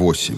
8.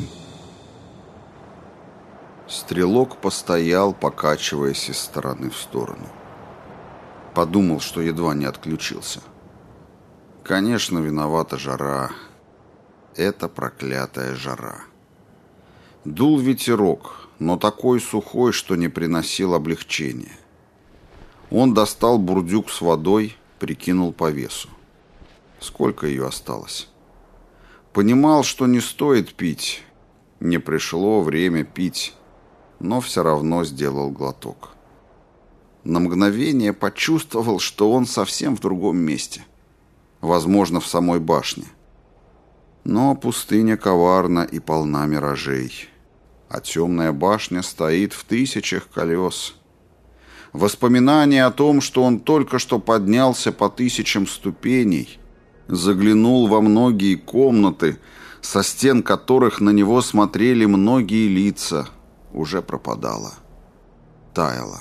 Стрелок постоял, покачиваясь из стороны в сторону. Подумал, что едва не отключился. Конечно, виновата жара. Это проклятая жара. Дул ветерок, но такой сухой, что не приносил облегчения. Он достал бурдюк с водой, прикинул по весу. Сколько ее осталось? Понимал, что не стоит пить. Не пришло время пить, но все равно сделал глоток. На мгновение почувствовал, что он совсем в другом месте. Возможно, в самой башне. Но пустыня коварна и полна миражей. А темная башня стоит в тысячах колес. Воспоминание о том, что он только что поднялся по тысячам ступеней, заглянул во многие комнаты, со стен которых на него смотрели многие лица, уже пропадало, таяло.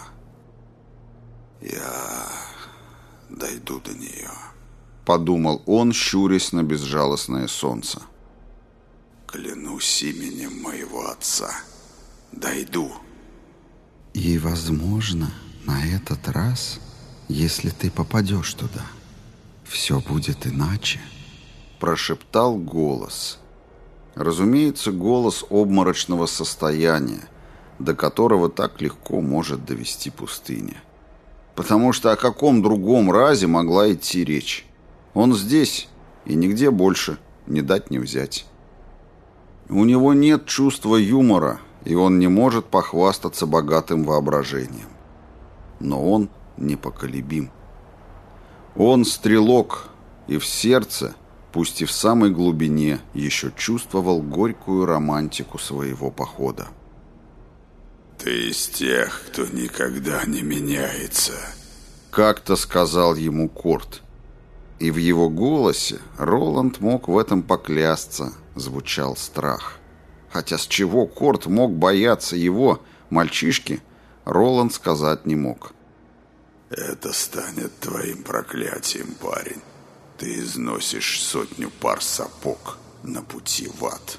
«Я дойду до нее», — подумал он, щурясь на безжалостное солнце. «Клянусь именем моего отца, дойду». И, возможно, на этот раз, если ты попадешь туда, все будет иначе, — прошептал голос. Разумеется, голос обморочного состояния, до которого так легко может довести пустыня. Потому что о каком другом разе могла идти речь? Он здесь, и нигде больше, не дать не взять. У него нет чувства юмора, и он не может похвастаться богатым воображением. Но он непоколебим. Он стрелок, и в сердце, пусть и в самой глубине, еще чувствовал горькую романтику своего похода. «Ты из тех, кто никогда не меняется», — как-то сказал ему Корт. И в его голосе, Роланд мог в этом поклясться, звучал страх. Хотя с чего Корт мог бояться его, мальчишки, Роланд сказать не мог. «Это станет твоим проклятием, парень. Ты износишь 100 пар сапог на пути в ад».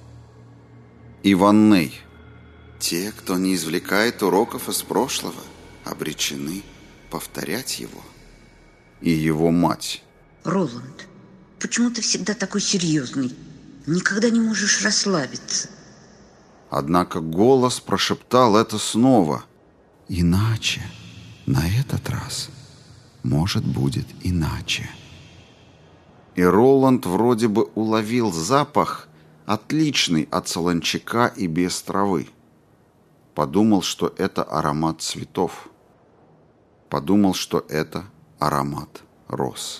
Иванней. те, кто не извлекает уроков из прошлого, обречены повторять его. И его мать. Роланд, почему ты всегда такой серьезный? Никогда не можешь расслабиться. Однако голос прошептал это снова. Иначе, на этот раз, может, будет иначе. И Роланд вроде бы уловил запах, отличный от солончака и без травы. Подумал, что это аромат цветов. Подумал, что это аромат роз.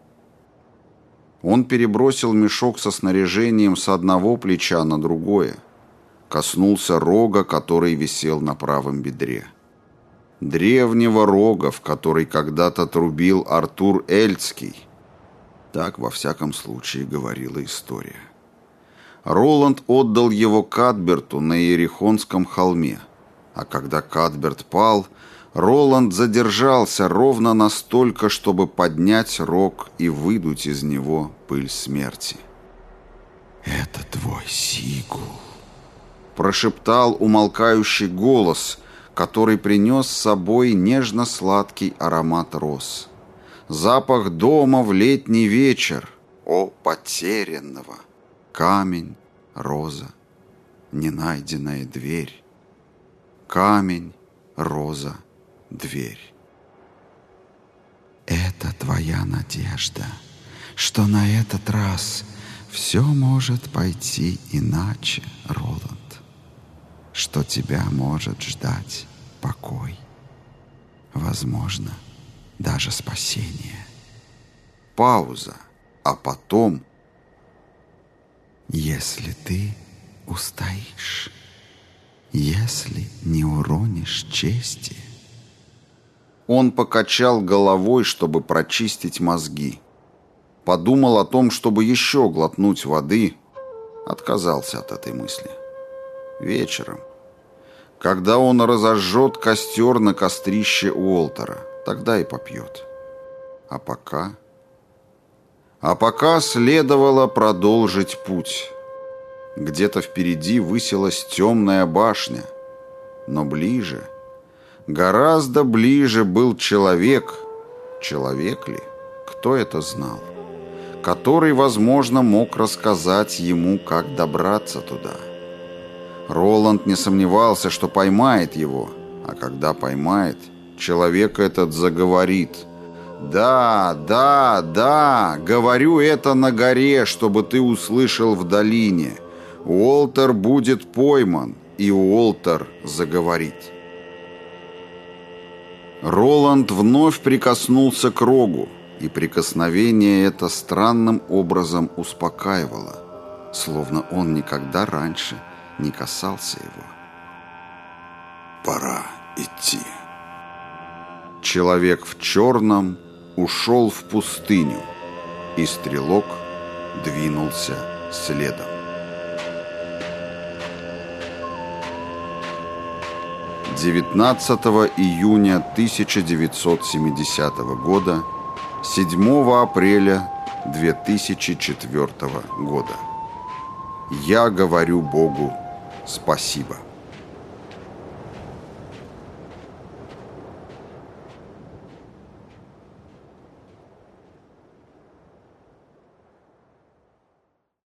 Он перебросил мешок со снаряжением с одного плеча на другое. Коснулся рога, который висел на правом бедре. Древнего рога, в который когда-то трубил Артур Эльцкий. Так, во всяком случае, говорила история. Роланд отдал его Кадберту на Иерихонском холме. А когда Кадберт пал, Роланд задержался ровно настолько, чтобы поднять рог и выдуть из него пыль смерти. «Это твой сигул», — прошептал умолкающий голос, который принес с собой нежно-сладкий аромат роз. Запах дома в летний вечер. О, потерянного! Камень, роза, ненайденная дверь. Камень, роза, дверь. «Это твоя надежда, что на этот раз все может пойти иначе, Роланд, что тебя может ждать покой, возможно, даже спасение». Пауза, а потом... «Если ты устоишь, если не уронишь чести». Он покачал головой, чтобы прочистить мозги. Подумал о том, чтобы еще глотнуть воды. Отказался от этой мысли. Вечером. Когда он разожжет костер на кострище Уолтера, тогда и попьет. А пока следовало продолжить путь. Где-то впереди высилась темная башня. Но ближе, гораздо ближе был человек. Человек ли? Кто это знал? Который, возможно, мог рассказать ему, как добраться туда. Роланд не сомневался, что поймает его, а когда поймает, человек этот заговорит. «Да, да, да, говорю это на горе, чтобы ты услышал в долине. Уолтер будет пойман, и Уолтер заговорит». Роланд вновь прикоснулся к рогу, и прикосновение это странным образом успокаивало, словно он никогда раньше не касался его. Пора идти. Человек в черном ушел в пустыню, и стрелок двинулся следом. 19 июня 1970 года, 7 апреля 2004 года. Я говорю Богу спасибо.